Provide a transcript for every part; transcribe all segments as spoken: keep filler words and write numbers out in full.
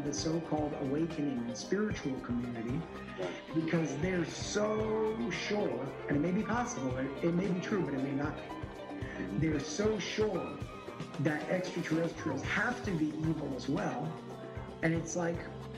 the so-called awakening and spiritual community because they're so sure, and it may be possible, it, it may be true, but it may not be. They're so sure that extraterrestrials have to be evil as well. And it's like,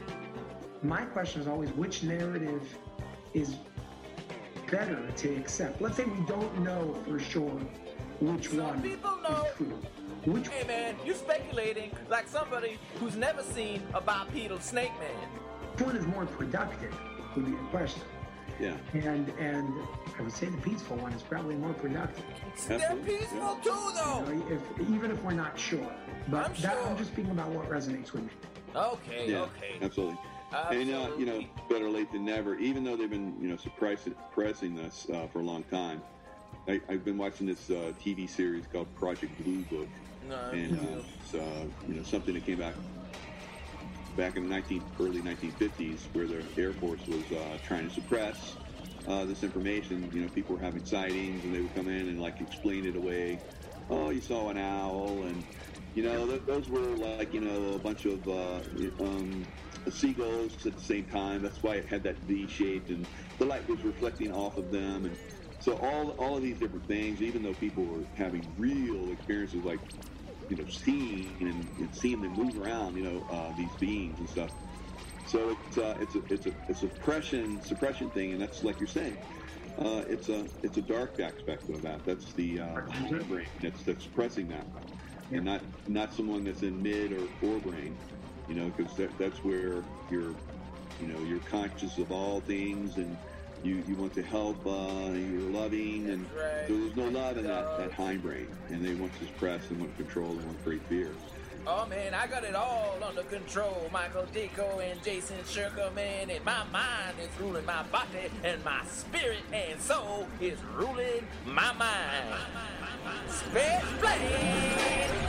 my question is always, which narrative is better to accept? Let's say we don't know for sure which Some one people know. is true. Which Hey man, you speculating like somebody who's never seen a bipedal snake man. one is more productive would be the question. Yeah. And and I would say the peaceful one is probably more productive. They're Absolutely, peaceful yeah. too, though. You know, if, even if we're not sure. But I'm that, sure. I'm just speaking about what resonates with me. Okay, Yeah, okay. absolutely. And uh, you know, better late than never. Even though they've been, you know, suppressing, suppressing this uh, for a long time, I, I've been watching this uh, T V series called Project Blue Book, No, and uh, it's uh, you know something that came back back in the nineteen early nineteen fifties, where the Air Force was uh, trying to suppress uh, this information. You know, people were having sightings, and they would come in and like explain it away. Oh, you saw an owl, and you know th- those were like you know a bunch of uh, um, seagulls at the same time. That's why it had that V shaped, and the light was reflecting off of them, and so all all of these different things. Even though people were having real experiences, like you know seeing and, and seeing them move around, you know uh, these beings and stuff. So it's uh, it's a it's a, a suppression suppression thing, and that's like you're saying. Uh, it's a it's a dark aspect of that. That's the uh, brain that's that's suppressing that, and not not someone that's in mid or forebrain, you know, because that, that's where you're, you know, you're conscious of all things, and you, you want to help. Uh, you're loving, and right. so there's no love in that that hindbrain, and they want to suppress and want control and want to create fear. Oh man, I got it all under control. Michael Dicko and Jason Shirker, man, and my mind is ruling my body, and my spirit and soul is ruling my mind. Space Blade!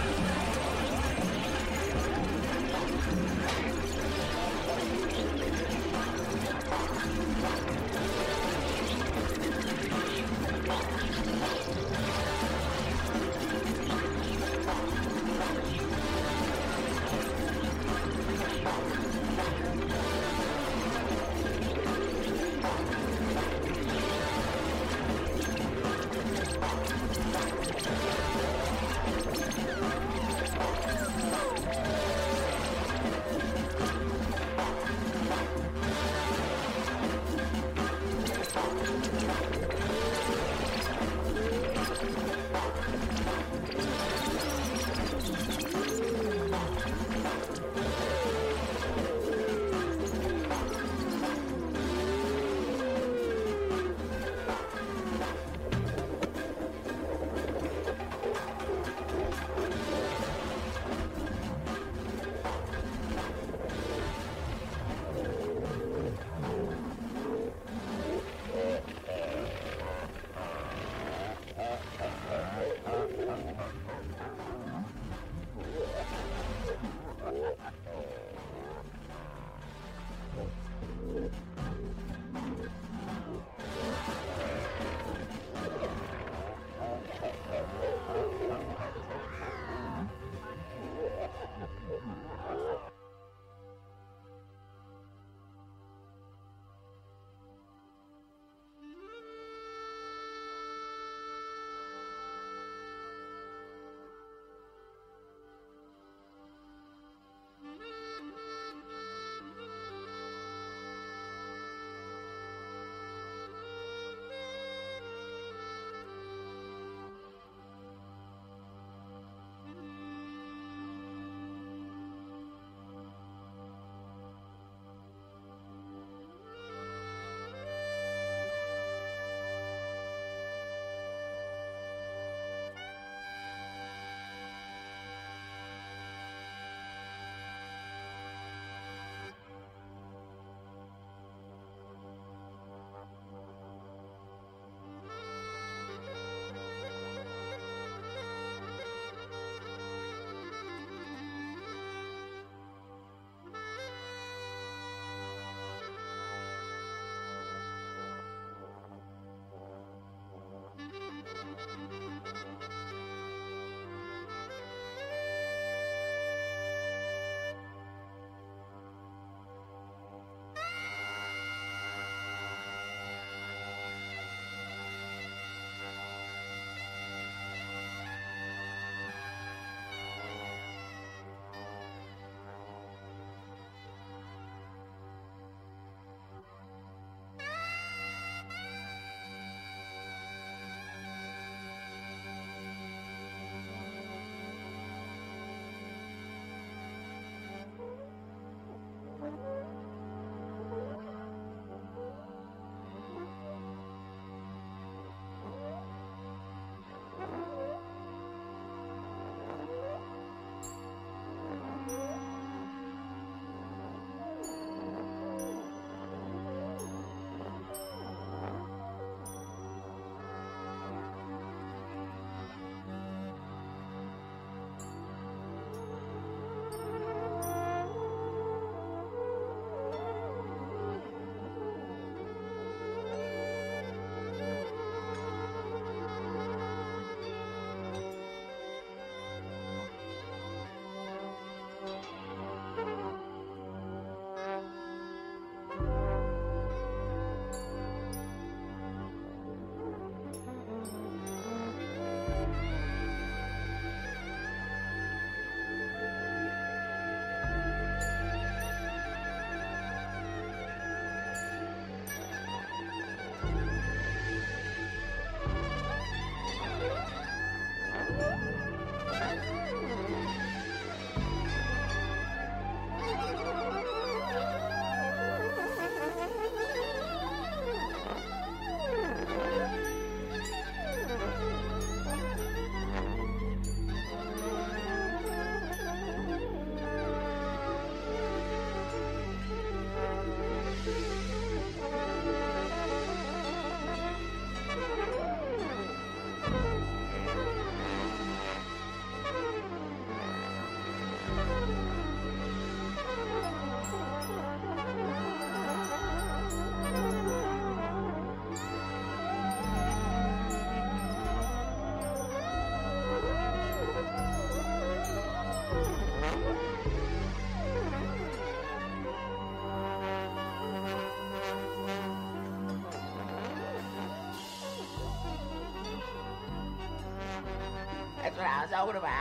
talking about.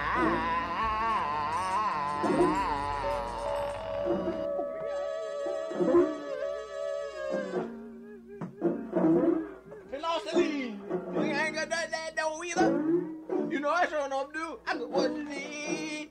Philosophy. You ain't got that, that though either. You know I sure enough do. I got what you need.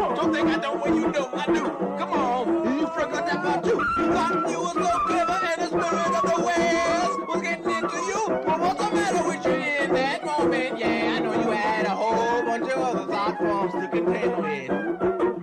Come on, you forgot that part too. You thought you was so clever and it's art forms to contend with.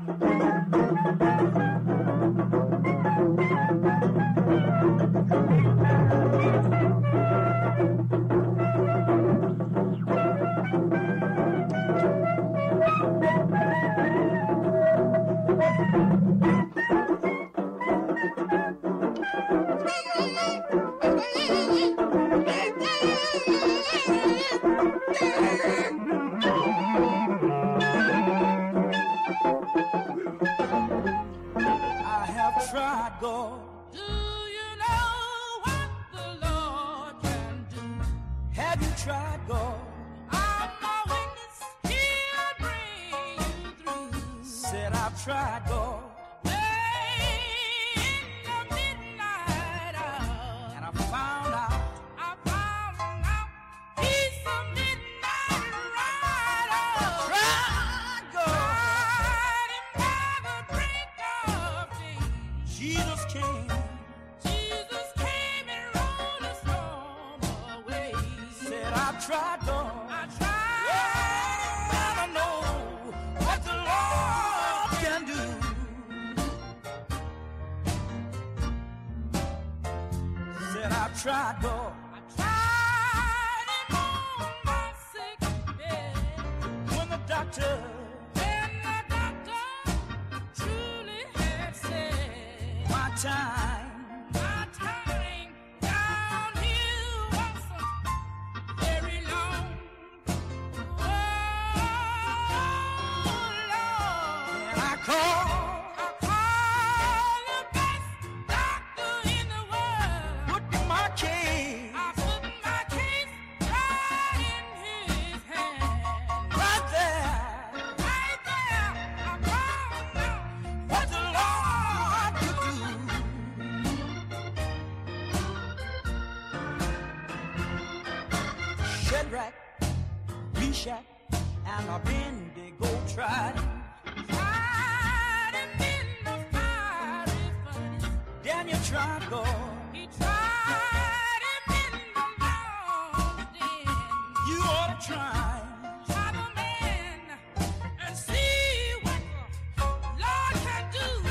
Tried, Lord. I tried it on my sick bed. When the doctor, when the doctor truly had said, my time, my time down here wasn't very long. Oh, Lord. And I called. Shadrach, Meshach, and Abednego tried him. Tried him in the fiery furnace. Daniel tried God. He tried him in the lion's den. You ought to try. Try the man and see what the Lord can do.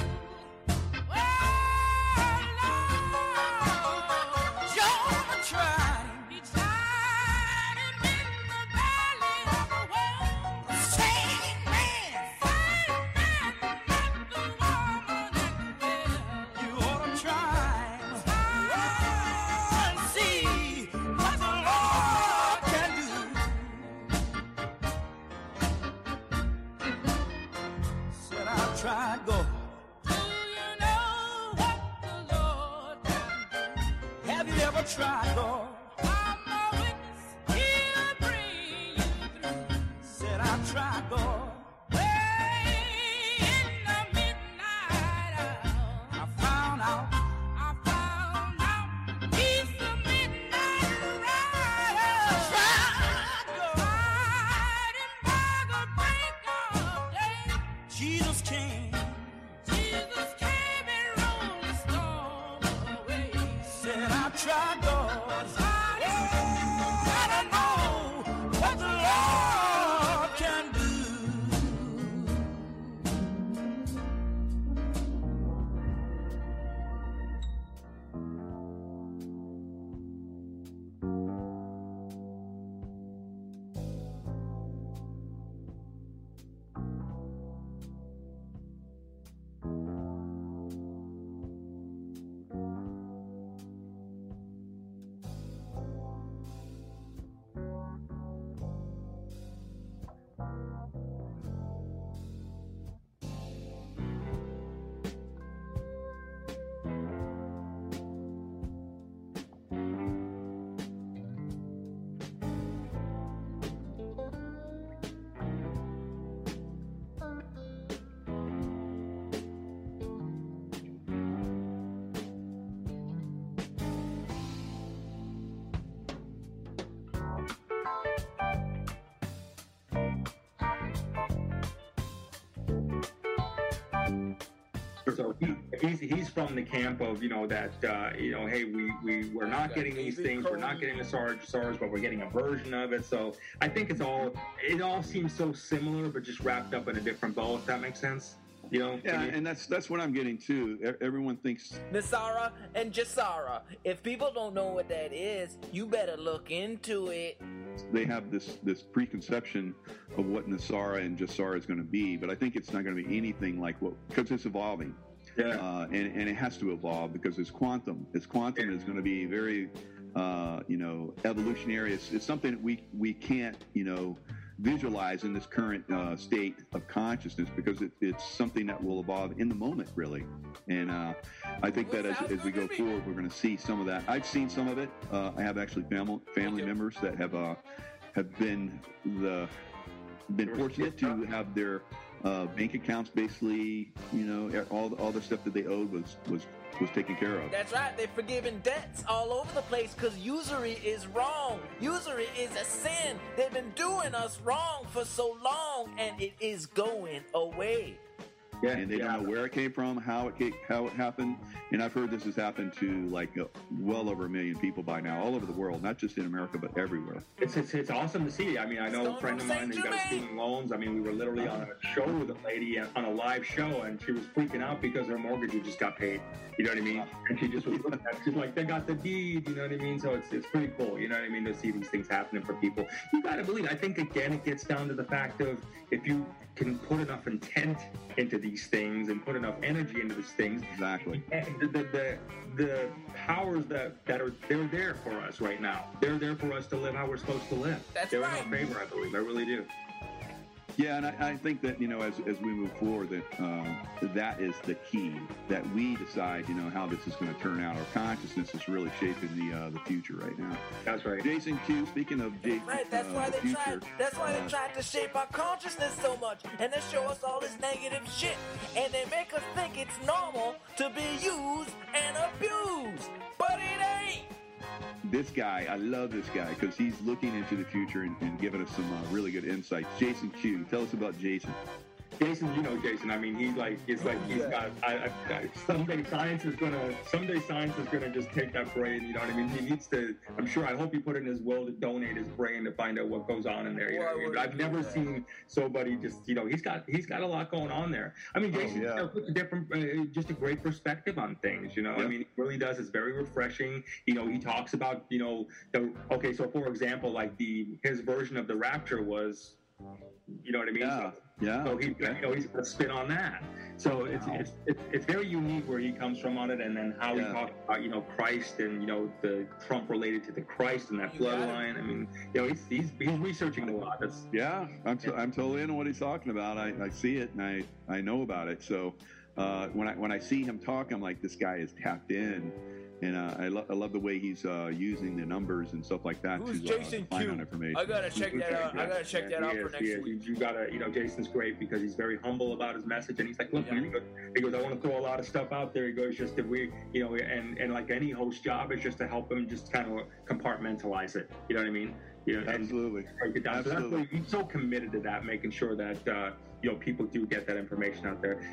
Oh, Lord. Jonah tried. Tried God. Do you know what the Lord can do? Have you ever tried God? I'm a witness, he'll bring you through. Said I tried God. Way in the midnight hour, I found out, I found out he's the midnight rider. Tried God. Tried him by the break of day. Jesus came. Jesus came and rolled the storm away. Said I tried God. So he, he's he's from the camp of, you know, that uh, you know, hey, we we we're not getting these things, we're not getting the SARS, SARS, but we're getting a version of it. So I think it's all it all seems so similar, but just wrapped up in a different bow. If that makes sense. You know, yeah, and that's that's what I'm getting too. Everyone thinks Nasara and Jasara. If people don't know what that is, you better look into it. They have this this preconception of what Nasara and Jasara is going to be, but I think it's not going to be anything like what, because it's evolving. Yeah, uh, and and it has to evolve because it's quantum. It's quantum yeah. is going to be very, uh, you know, evolutionary. It's, it's something that we we can't, you know, visualize in this current uh, state of consciousness because it, it's something that will evolve in the moment, really. And uh, I think that as, as we go forward, we're going to see some of that. I've seen some of it. Uh, I have actually family family members that have uh, have been the been fortunate to have their uh, bank accounts basically, you know, all all the stuff that they owed was was. was taken care of. That's right. They're forgiving debts all over the place because usury is wrong. Usury is a sin. They've been doing us wrong for so long, and it is going away. Yeah, and they yeah. don't know where it came from, how it came, how it happened. And I've heard this has happened to like uh, well over a million people by now, all over the world, not just in America, but everywhere. It's it's, it's awesome to see. I mean, I know Stone a friend of mine that got student loans. I mean, we were literally on a show with a lady on a live show, and she was freaking out because her mortgage just got paid. You know what I mean? And she just was looking at it. She's like, they got the deed. You know what I mean? So it's it's pretty cool. You know what I mean? To see these things happening for people. You got to believe. I think again, it gets down to the fact of if you can put enough intent into these things and put enough energy into these things. Exactly. And the, the, the, the powers that, that are, they're there for us right now. They're there for us to live how we're supposed to live. That's they're right. in our favor, I believe. I really do. Yeah, and I, I think that, you know, as, as we move forward, that um, that is the key, that we decide, you know, how this is going to turn out. Our consciousness is really shaping the uh, the future right now. That's right. Jason Q, speaking of Jason, right, that's uh, why the they future, tried. That's why uh, they tried to shape our consciousness so much, and they show us all this negative shit, and they make us think it's normal to be used and abused, but it ain't. This guy, I love this guy because he's looking into the future and, and giving us some uh, really good insights. Jason Q, tell us about Jason. Jason, you know Jason. I mean, he's like, it's like he's got. I, I, I, someday science is gonna. Someday science is gonna just take that brain. You know what I mean? He needs to. I'm sure. I hope he put it in his will to donate his brain to find out what goes on in there. You know what I mean? But I've never seen somebody just. You know, he's got. He's got a lot going on there. I mean, Jason, oh, yeah. you know, puts a different, uh, just a great perspective on things. You know, yeah. I mean, he really does. It's very refreshing. You know, he talks about. You know, the okay. So, for example, like the his version of the Rapture was. You know what I mean? Yeah. So, yeah. So he, you know, he's going to spin on that. So it's, wow. it's it's it's very unique where he comes from on it, and then how yeah. he talks about you know Christ and you know the Trump related to the Christ and that bloodline. I mean, you know, he's he's, he's researching a lot. That's, yeah, I'm t- I'm totally into what he's talking about. I, I see it and I, I know about it. So uh, when I when I see him talk, I'm like, this guy is tapped in. And uh, I, lo- I love the way he's uh, using the numbers and stuff like that Who's to uh, Jason find Q? out information. I gotta check that out. I gotta check that out for next week. You gotta, you know, Jason's great because he's very humble about his message, and he's like, look, yeah. man, he goes, he goes, I want to throw a lot of stuff out there. He goes, just that we, you know, and and like any host job is just to help him just kind of compartmentalize it. You know what I mean? You know, absolutely. And break it down. Absolutely. So that's why he's so committed to that, making sure that uh, you know people do get that information out there.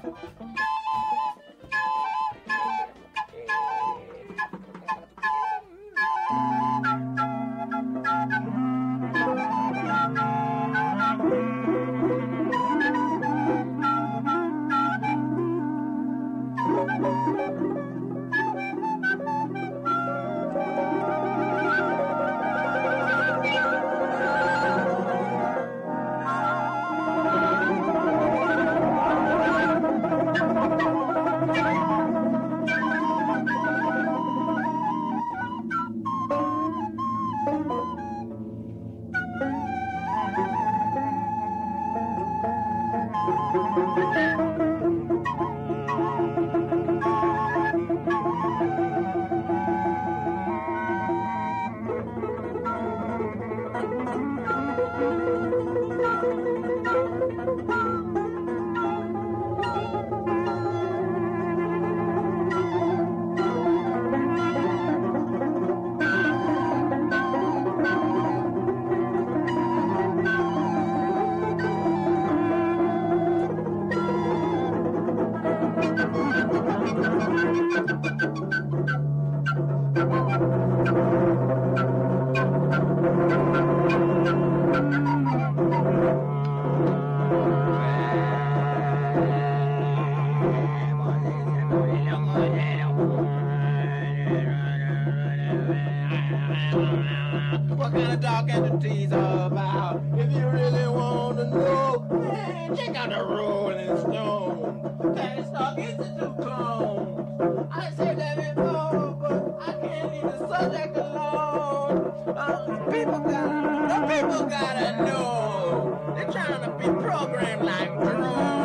What kind of dark entities are about? If you really want to know, man, check out the Rolling Stone. Tavistock Institute clones. I said that before, but I can't leave the subject alone. Uh, people gotta, the people gotta know. They're trying to be programmed like drones.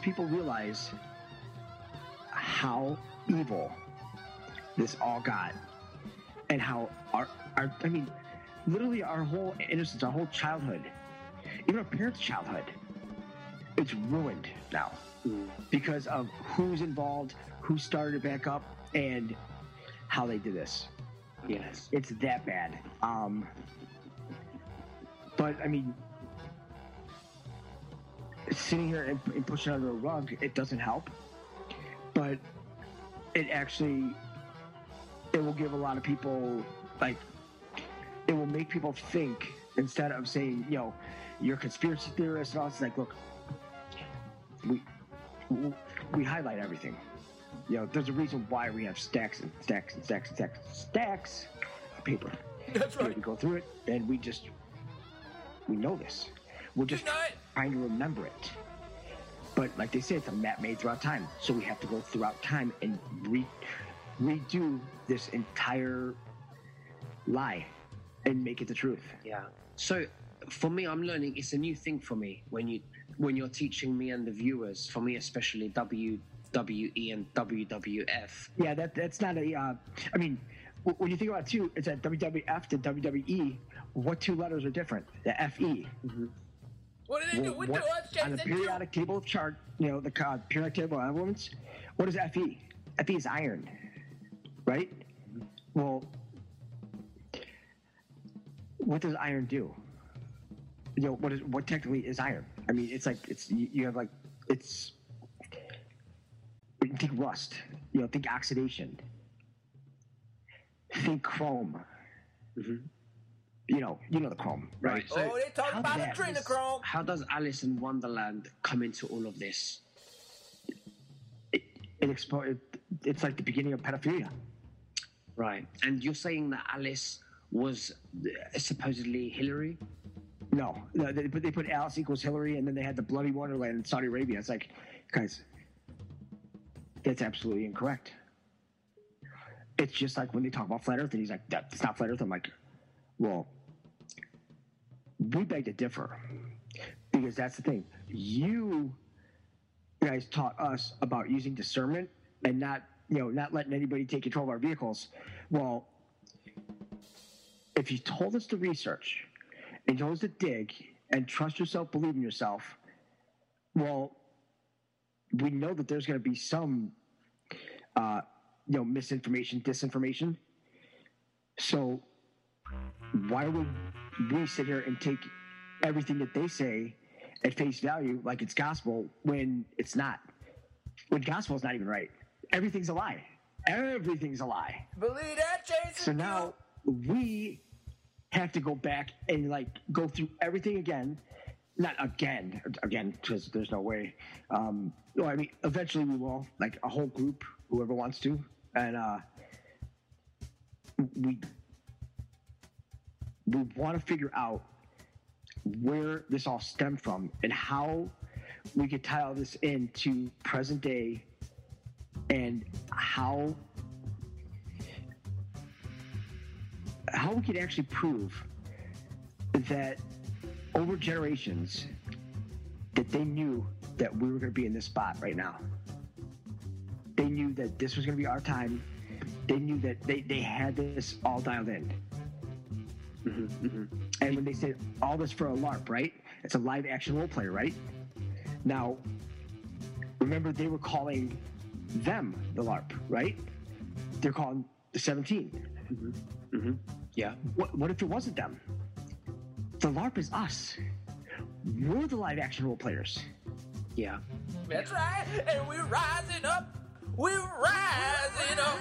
people realize how evil this all got, and how our, our I mean, literally our whole innocence, our whole childhood, even our parents' childhood, it's ruined now because of who's involved, who started it back up, and how they did this. Yes. It's that bad. Um, but, I mean, sitting here and, and pushing it under a rug, it doesn't help. But it actually, it will give a lot of people, like, it will make people think, instead of saying, you know, you're a conspiracy theorist and all, it's like, look, we, we highlight everything. You know, there's a reason why we have stacks and stacks and stacks and stacks and stacks of paper. That's right. We go through it, and we just, we know this. We're just You know it. trying to remember it. But like they say, it's a map made throughout time. So we have to go throughout time and re- redo this entire lie and make it the truth. Yeah. So for me, I'm learning. It's a new thing for me when you when you're teaching me and the viewers. For me, especially W W E and W W F. Yeah, that that's not a. Uh, I mean, w- when you think about it too, it's at W W F to W W E. What two letters are different? The F E. Mm-hmm. What did they do? Well, What, what- what on the Jason do? periodic table of chart, you know, the uh, periodic table of elements. What is F E? F E is iron, right? Well, what does iron do? You know, what is what technically is iron? I mean, it's like it's you, you have like it's. Think rust. You know, think oxidation. Think chrome. Mm-hmm. You know, you know the chrome, right? Right. So Oh, they talking how about that adrenochrome. How does Alice in Wonderland come into all of this? It, it, expo- it It's like the beginning of pedophilia. Right. And you're saying that Alice was uh, supposedly Hillary? No, no they, but they put Alice equals Hillary, and then they had the bloody Wonderland in Saudi Arabia. It's like, guys, that's absolutely incorrect. It's just like when they talk about flat Earth, and he's like, "That's not flat Earth." I'm like, well, we beg to differ, because that's the thing. You guys taught us about using discernment and not, you know, not letting anybody take control of our vehicles. Well, if you told us to research and you told us to dig and trust yourself, believe in yourself, well, we know that there's going to be some, uh, you know, misinformation, disinformation. So why would we sit here and take everything that they say at face value like it's gospel when it's not? When gospel is not even right. Everything's a lie. Everything's a lie. Believe that, Jason? So now we have to go back and like go through everything again. Not again, again, because there's no way. Um, well, I mean, eventually we will, like a whole group, whoever wants to, and uh, we we want to figure out where this all stemmed from and how we could tie all this into present day, and how how we could actually prove that over generations that they knew that we were going to be in this spot right now. They knew that this was going to be our time. They knew that they, they had this all dialed in. Mm-hmm, mm-hmm. And when they said all this for a LARP, right? It's a live action role player, right? Now, remember they were calling them the LARP, right? They're calling the seventeen. Mm-hmm. Mm-hmm. Yeah. What, what if it wasn't them? The LARP is us. We're the live action role players. Yeah. That's right. And we're rising up. We're rising up.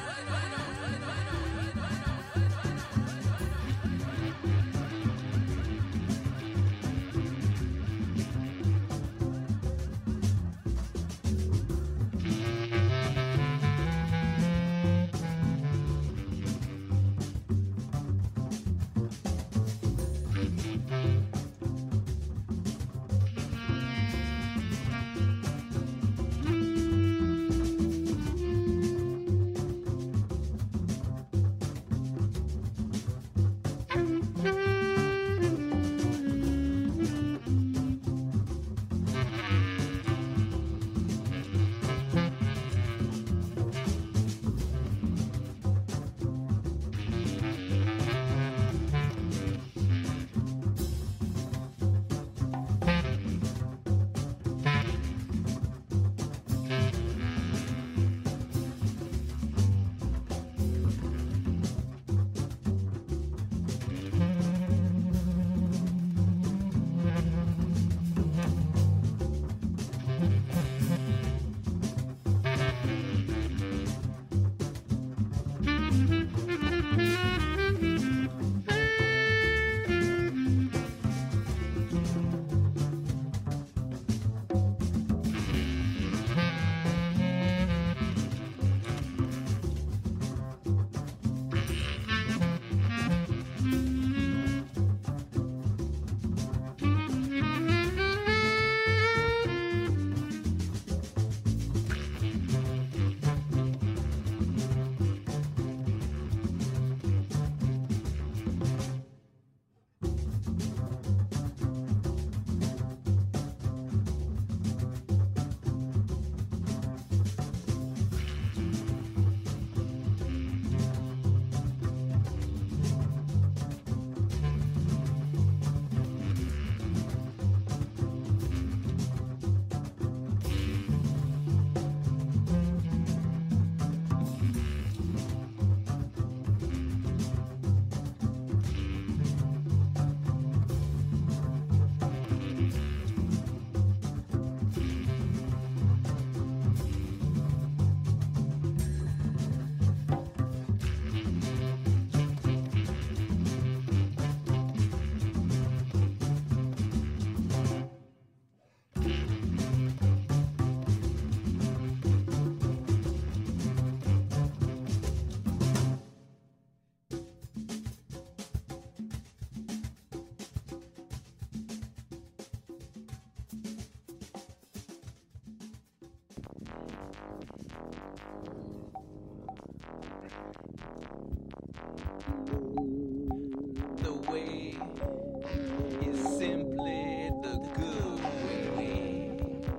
The way is simply the good way,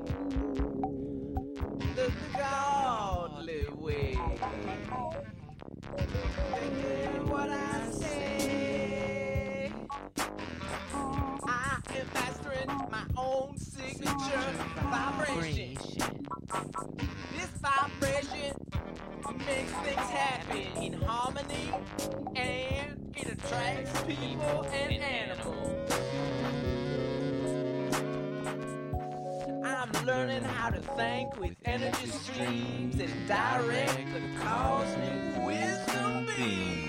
the godly way. Thinking what I say, I am mastering my own signature vibration. This vibration makes things happen in harmony, and it attracts people and animals. I'm learning how to think with energy streams and direct the cosmic wisdom beam.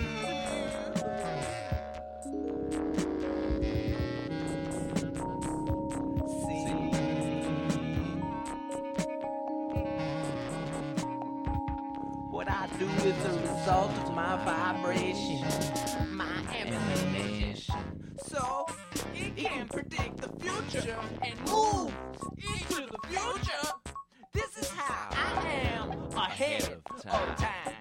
What I do is the result of my vibration, my emanation. So it can predict the future and move into the future. This is how I am ahead of time.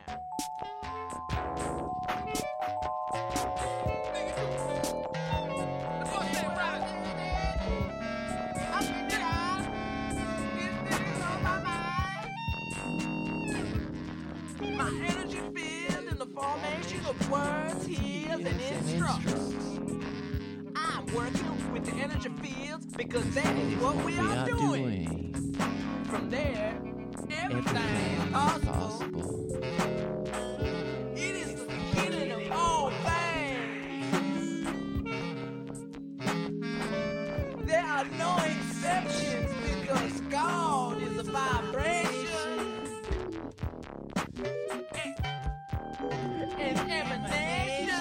My energy field in the formation of words, heals, and instructs. I'm working with the energy fields because that is what we, we are, are doing. doing. From there, everything is possible. possible. It is the beginning of all things. There are no exceptions because God is a vibration. And emanation.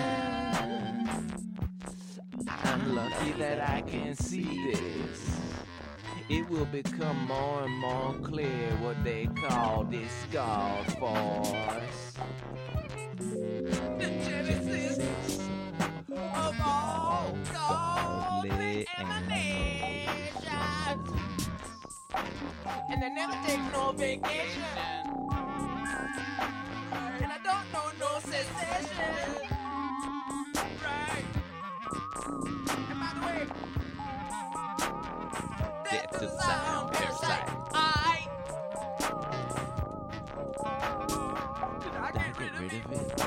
I'm lucky that I can see this. It will become more and more clear what they call this God force. The genesis of all godly emanations. And they never take no vacation. And I don't know no cessation. Right. And by the way, that's the sound parasite. I. Did I get rid of it?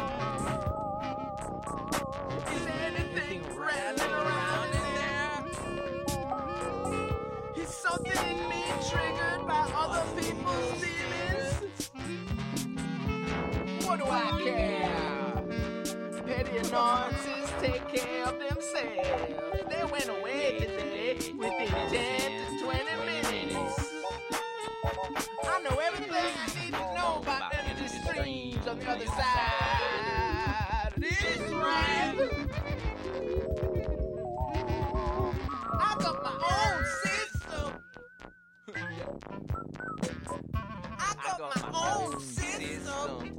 Is there anything rattling around in there? Is something in me triggered by other people's feelings? What do I care? Petty annoyances take care of themselves. They went away today within ten to twenty minutes. I know everything you need to know about energy streams on the other side. This rap. I got my own system. I got, I got my, my own system. system.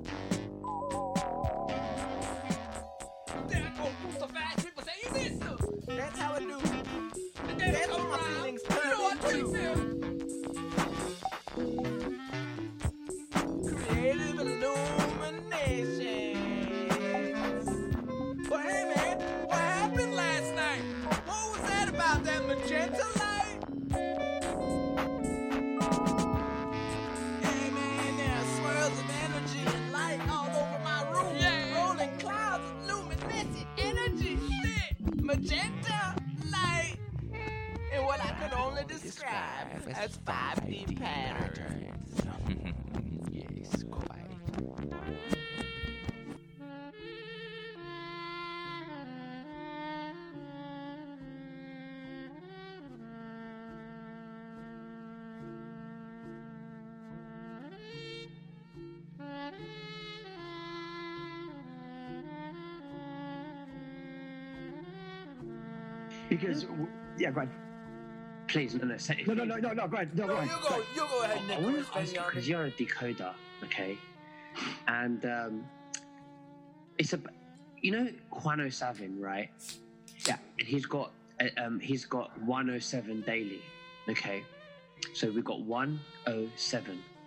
That's how I do. That's what my feelings turn into. Creative illuminations. But hey man, what happened last night? What was that about that magenta light? Hey man, there are swirls of energy and light all over my room. Yeah. Rolling clouds of luminescent energy. Shit. Magenta light. And what I could only describe as five D patterns. Yes, quite. Because, yeah, go ahead. Please, no, no, say, No, no, no, no, no, go ahead. No, go No, ahead. you go, you go ahead, I want Nicholas. to ask you because you're a decoder, okay? And um, it's a, you know, Juan oh seven, right? Yeah. And he's got, uh, um, he's got one oh seven daily, okay? So we've got one oh seven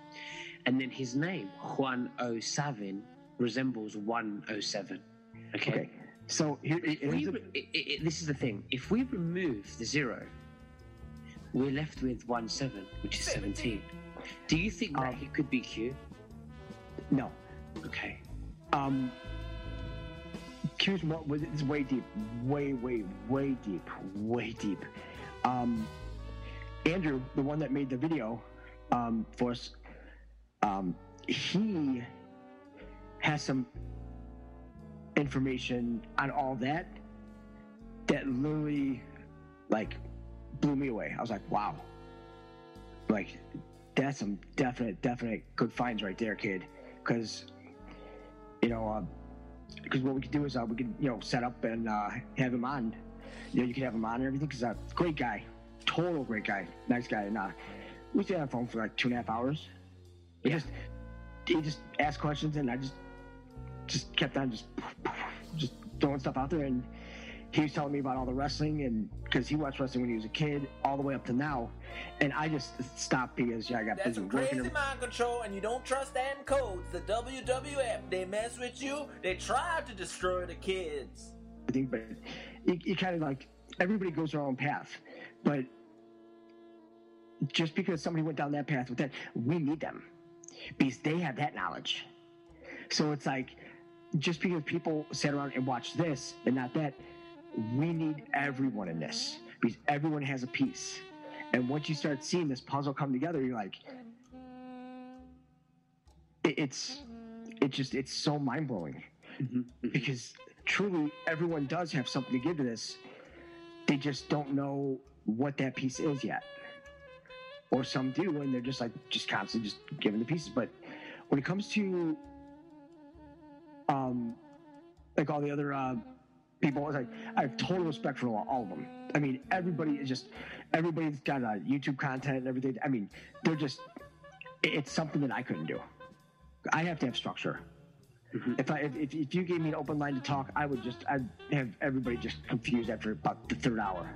and then his name Juan oh seven resembles one oh seven. Okay. Okay. So here, If here's we a- re- it, it, this is the thing. If we remove the zero, we're left with one seven, which is seventeen. Do you think that Um, he could be Q? no. Okay. Um, Q's more, it's way deep, way, way, way deep, way deep. Um, Andrew, the one that made the video um, for us, um, he has some information on all that that literally, like, blew me away. I was like, wow. Like, that's some definite, definite good finds right there, kid. Because, you know, uh, because what we could do is uh, we could, you know, set up and uh, have him on. You know, you could have him on and everything. Because uh, great guy, total great guy, nice guy. And uh, we stayed on the phone for like two and a half hours. He Yeah. just he just asked questions, and I just just kept on just just throwing stuff out there. And he was telling me about all the wrestling, and because he watched wrestling when he was a kid, all the way up to now. And I just stopped because yeah, I got That's busy some working. crazy mind control, and you don't trust them codes. The W W F, they mess with you. They try to destroy the kids. everything, but you, you kind of like everybody goes their own path. But just because somebody went down that path with that, we need them because they have that knowledge. So it's like just because people sat around and watched this and not that, we need everyone in this because everyone has a piece. And once you start seeing this puzzle come together, you're like, it, it's it's just it's so mind blowing. Because truly everyone does have something to give to this. They just don't know what that piece is yet. Or some do, and they're just like just constantly just giving the pieces. But when it comes to um like all the other uh people, it's like I have total respect for all, all of them. I mean, everybody is just everybody's got uh, YouTube content and everything. I mean, they're just it- it's something that I couldn't do. I have to have structure. If I if, if if you gave me an open line to talk, I would just I'd have everybody just confused after about the third hour.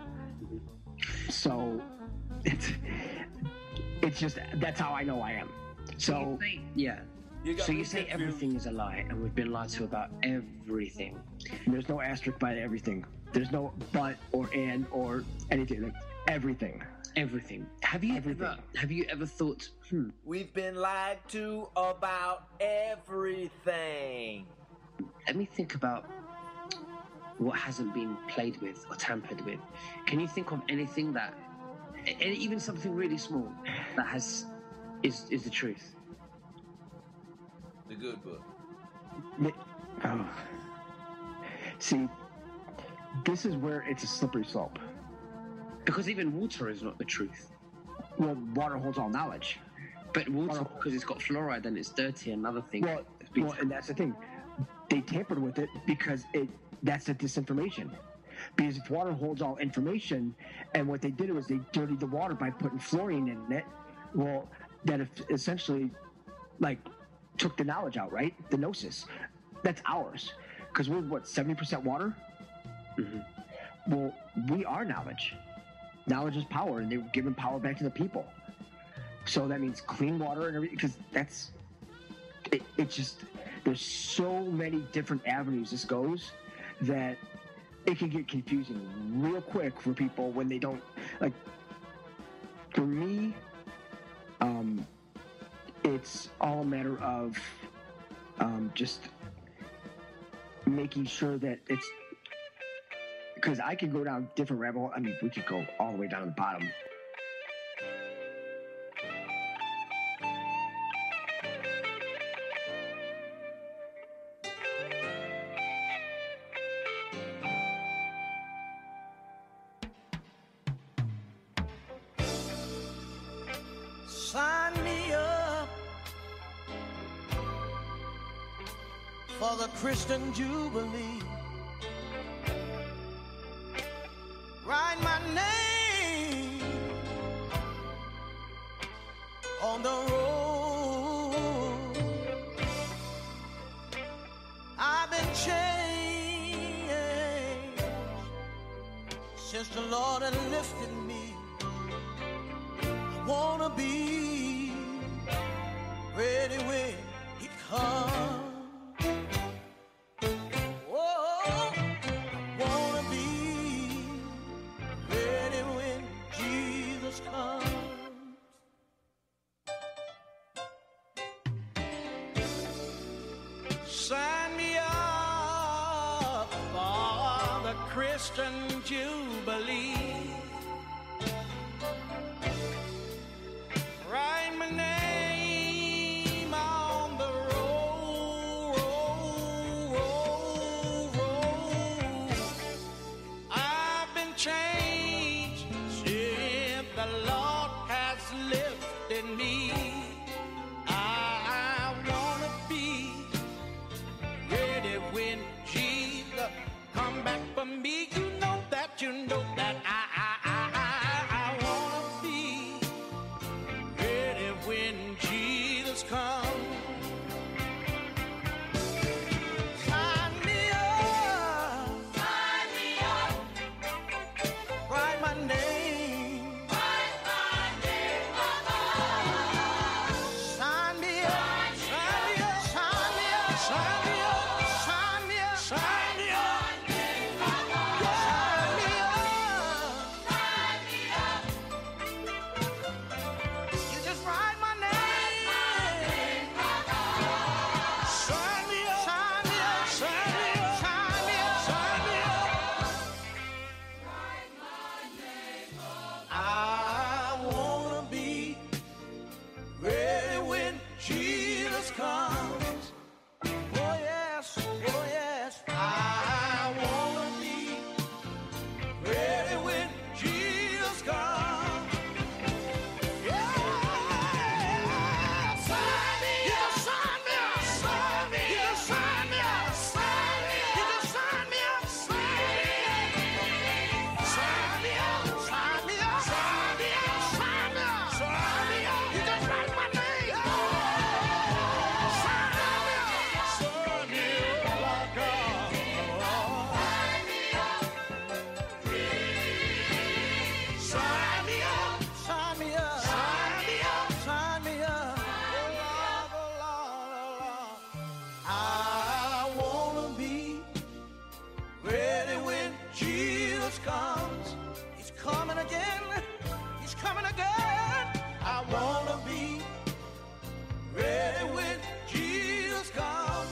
So it's it's just that's how I know I am. So You say- yeah. You got So me you say confused. everything is a lie, and we've been lied to about everything. there's no asterisk by everything. There's no but or and or anything. Like everything. Everything. Have you Everything. ever have you ever thought, hmm, We've been lied to about everything. let me think about what hasn't been played with or tampered with. Can you think of anything that, and even something really small, that has is is the truth? The good book. Mi- Oh. See, this is where it's a slippery slope. Because even water is not the truth. Well, water holds all knowledge. But water, Water- because it's got fluoride and it's dirty, another thing. Well, well, and that's the thing. They tampered with it because it that's the disinformation. Because if water holds all information, and what they did was they dirtied the water by putting fluorine in it. Well, that if- essentially, like, took the knowledge out, right? The gnosis. That's ours. Because we're what seventy percent water. Mhm. Well, we are knowledge. Knowledge is power, and they were giving power back to the people. So that means clean water and everything. Because that's it, it just there's so many different avenues this goes that it can get confusing real quick for people when they don't like for me um it's all a matter of um just making sure that it's because I could go down different rabbit hole. I mean, we could go all the way down to the bottom. Sign me up for the Christian Jubilee. Write my name on the roll. I've been changed since the Lord had lifted me. I wanna be ready when he comes. Oh, I wanna be ready when Jesus comes. Sign me up for the Christian Jubilee. Write my name on the roll, roll, roll, roll. I've been changed since the Lord has lifted me. I wanna be ready when Jesus come back for me. You know that, you know that I, I, I, I, I wanna be ready when Jesus comes. Sign me up, sign me up, write my name, write my name above. Sign me up, sign me up, sign me up, sign me up, sign me up, sign me up. You just write my name. Sign me up, sign me up, sign me up, sign me up, sign me up. I wanna be ready when Jesus comes. Oh yes, oh yes. I wanna be ready when Jesus comes. Yeah, sign me up, sign me up, sign me up, sign me up, sign me up, you just sign me up, sign me up, sign me up, sign me up, sign me up, sign me up, you just write my name. Sign me up, sign me up, like God. Sign me up. Sign me up, sign me up, sign me up, sign me up. Oh Lord, oh Lord, oh Lord. I wanna be ready when Jesus comes. He's coming again, he's coming again. I wanna be ready when Jesus comes.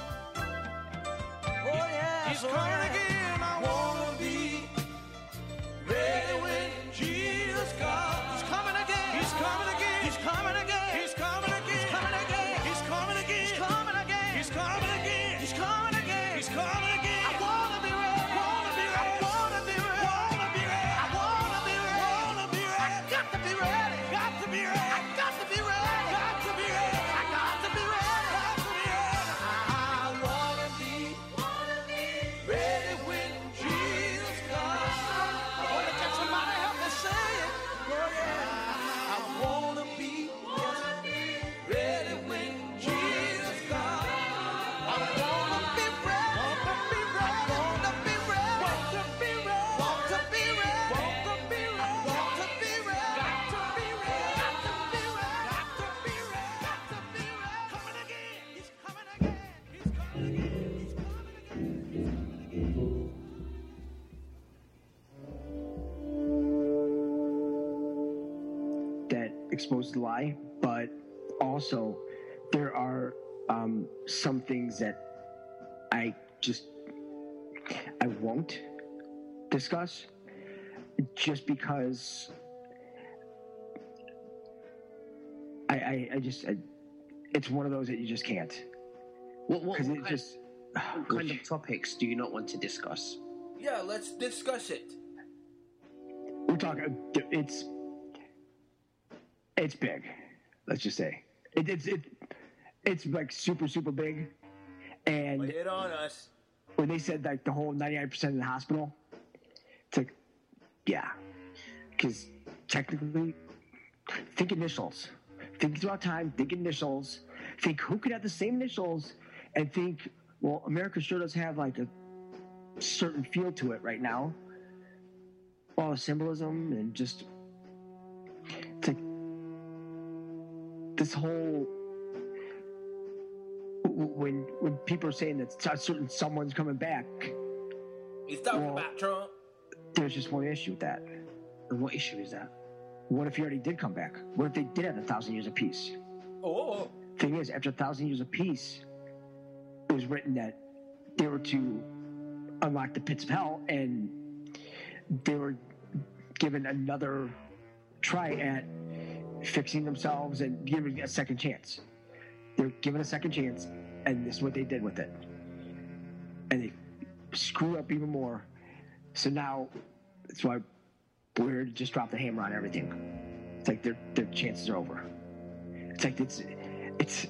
Oh yeah, he's coming again. I wanna be ready when Jesus comes. He's coming again. He's coming again. He's coming again. He's coming again. He's coming again. He's coming again. He's coming again. He's coming again. He's coming again. He's coming again. I wanna be ready. Wanna be ready. I wanna be ready. Wanna be ready. I wanna be ready. Wanna be ready. I got to be ready. Got to be ready. I got to be ready. Got to be ready. I got to be ready. Got to be ready. I wanna be. Wanna be ready when Jesus comes. I wanna get somebody help me say it. Oh yeah. I wanna be, wanna be ready when Jesus comes. I wanna be ready. Want to be ready. Want to be ready. Want to be ready. Want to be ready. Want to be ready. Want to be ready. Got to be ready. Got to be ready. Got to be ready. Got to be ready. Coming again. He's coming again. He's coming again. He's coming again. That exposed the lie, but also there are um, some things that I just I won't discuss just because I I, I just I, it's one of those that you just can't What, what, because what it kind, just what kind of topics do you not want to discuss? Yeah, let's discuss it. we're talking it's it's big. Let's just say it, it's it it's like super super big, and Lay it on us. when they said like the whole ninety-nine percent of the hospital, it's like, yeah, because technically, think initials, think throughout time, think initials, think who could have the same initials, and think, well, America sure does have like a certain feel to it right now, all the symbolism and just it's like this whole when when people are saying that a certain someone's coming back, He's talking Well- about Trump. there's just one issue with that. And what issue is that? What if he already did come back? What if they did have a thousand years of peace? Oh, Thing is, after a thousand years of peace, it was written that they were to unlock the pits of hell, and they were given another try at fixing themselves and giving a second chance. They were given a second chance, and this is what they did with it. And they screwed up even more. So now, that's why we're here to just drop the hammer on everything. It's like their their chances are over. It's like it's it's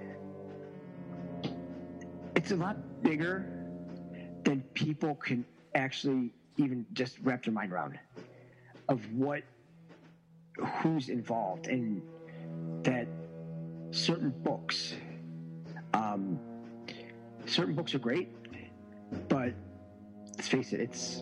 it's a lot bigger than people can actually even just wrap their mind around of what who's involved, and that certain books um certain books are great, but let's face it, it's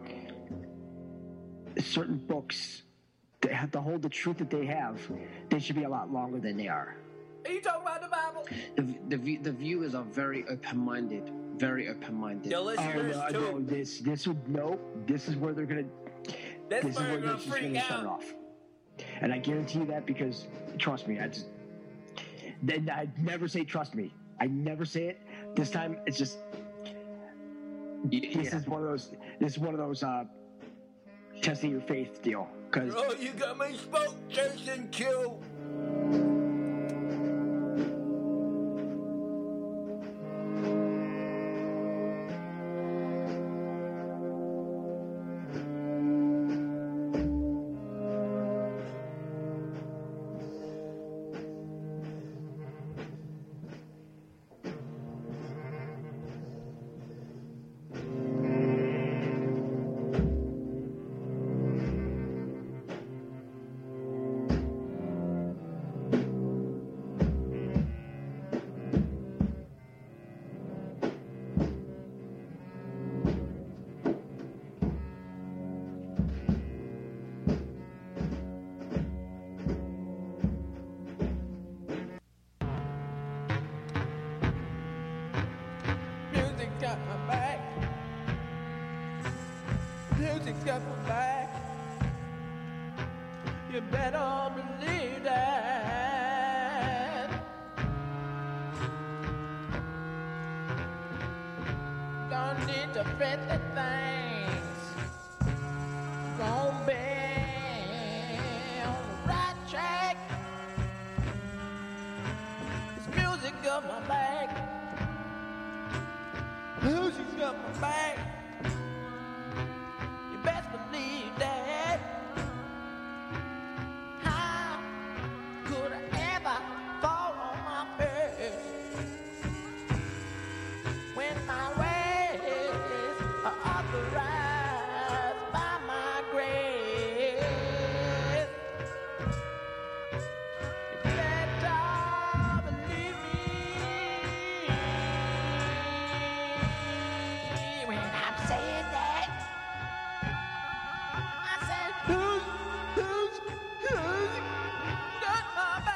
certain books that have to hold the truth that they have, they should be a lot longer than they are. are you talking about the Bible? The the, view, the viewers are very open-minded, very open-minded. The Oh, listeners no, too. no, this this would no. This is where they're gonna. This This is where bird gonna this is freak gonna start out. off, and I guarantee you that because trust me, I just. Then I never say trust me. I never say it. This time it's just. This Yeah. is one of those. This is one of those uh, testing your faith deal. Because Oh, you got me spoke, Jason Q. Music's got my back. Music's got my back. You better believe that. Don't need to fit the things. Gonna be on the right track. This music got my back. Music's got my back. You best believe that. How could I ever fall on my face when my ways are authorized by my grace? You better believe me when I'm saying that. I said, who's, who's, who's got my back?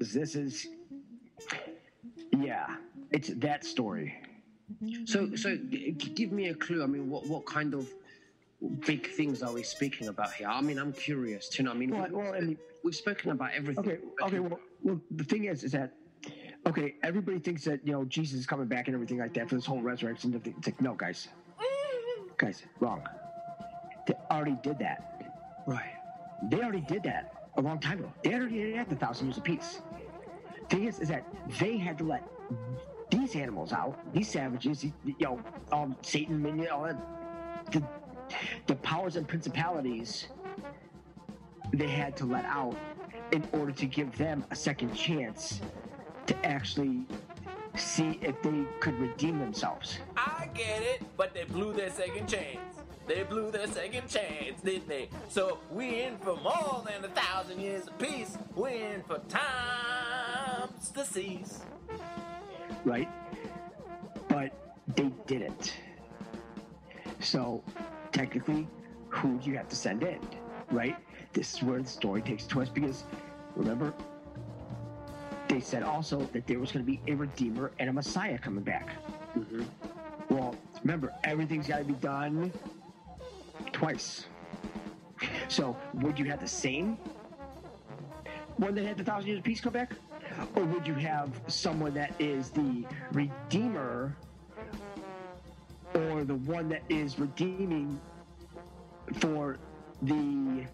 this is, yeah, it's that story. So, so g- give me a clue. I mean, what, what kind of big things are we speaking about here? I mean, I'm curious to know. I mean, Well, we- well, I mean, we've spoken about everything. okay, okay. Well, well, the thing is, is that okay? Everybody thinks that you know Jesus is coming back and everything like that for this whole resurrection. thing. It's like, no, guys, guys, wrong. They already did that. Right. They already did that a long time ago. They already had the thousand years of peace. Thing is, is that they had to let these animals out, these savages, you know, um, Satan, and all that, the, the powers and principalities, they had to let out in order to give them a second chance to actually see if they could redeem themselves. I get it, but they blew their second chance. They blew their second chance, didn't they? So we in for more than a thousand years of peace. We in for times to cease. Right? But they didn't. So technically, who do you have to send in? Right? This is where the story takes a twist because remember, they said also that there was going to be a Redeemer and a Messiah coming back. Mm-hmm. Well, remember, everything's got to be done twice. So would you have the same one that had the thousand years of peace come back? Or would you have someone that is the Redeemer or the one that is redeeming for the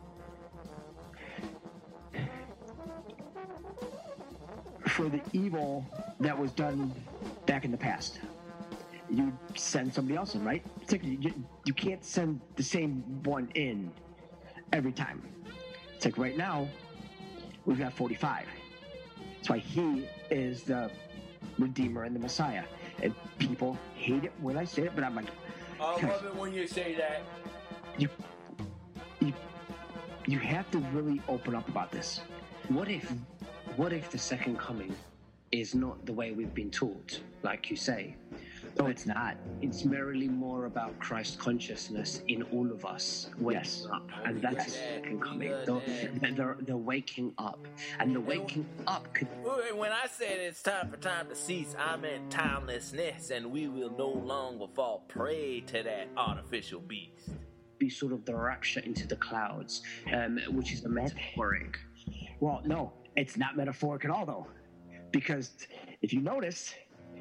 for the evil that was done back in the past? You send somebody else in, right? It's like you, you can't send the same one in every time. It's like right now, we've got forty-five. That's why he is the Redeemer and the Messiah. And people hate it when I say it, but I'm like, I love it when you say that. you, you, you have to really open up about this. What if, what if the second coming is not the way we've been taught, like you say? No, it's not. It's merely more about Christ consciousness in all of us waking Yes. up, and that's Yes. the second coming. The, the, the, the waking up, and the waking up could Wait, when I said it's time for time to cease, I meant timelessness, and we will no longer fall prey to that artificial beast. be sort of the rapture into the clouds, um, which is a metaphoric. Well, no, it's not metaphoric at all, though. Because if you notice,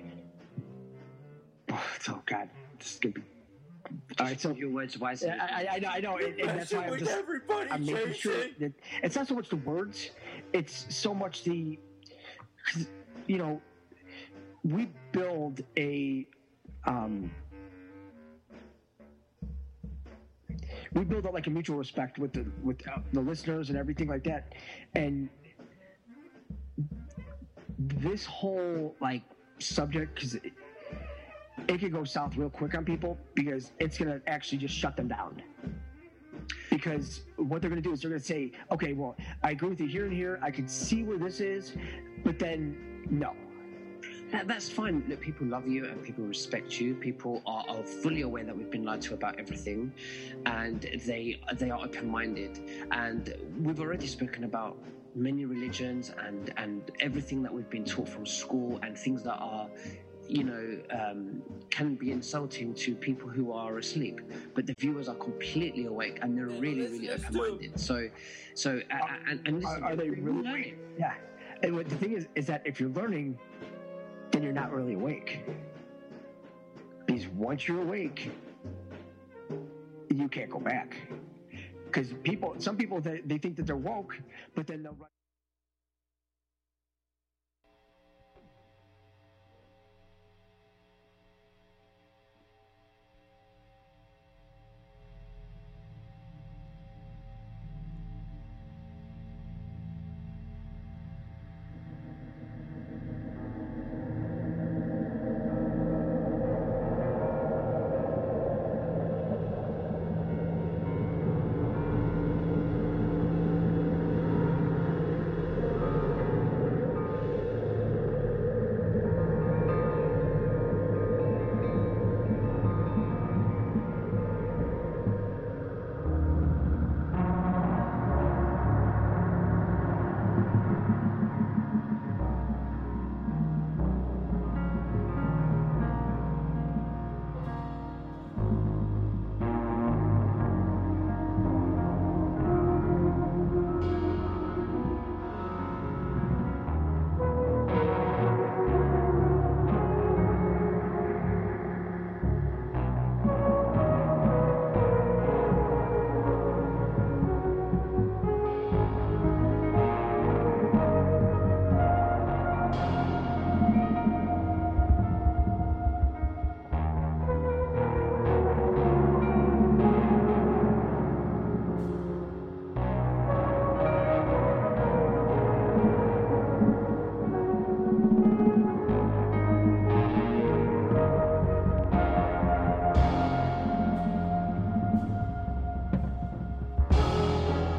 oh God, this is gonna be. All right, so Your words wisely. I, I, I know, I know, and, and that's why I'm just. everybody, I'm making sure that it's not so much the words; it's so much the, 'cause, you know, we build a, um, we build up like a mutual respect with the with uh, the listeners and everything like that, and this whole like subject because. It, it could go south real quick on people because it's going to actually just shut them down. Because what they're going to do is they're going to say, okay, well, I agree with you here and here. I can see where this is, but then no. That, that's fine. Look, people love you and people respect you. People are, are fully aware that we've been lied to about everything, and they they are open-minded. And we've already spoken about many religions and and everything that we've been taught from school and things that are, you know, um, can be insulting to people who are asleep, but the viewers are completely awake and they're really, really open-minded. So, so, uh, and, and Are, listen, are they we're really? learning. Yeah. And what the thing is, is that if you're learning, then you're not really awake. Because once you're awake, you can't go back. Because people, some people, they, they think that they're woke, but then they'll run.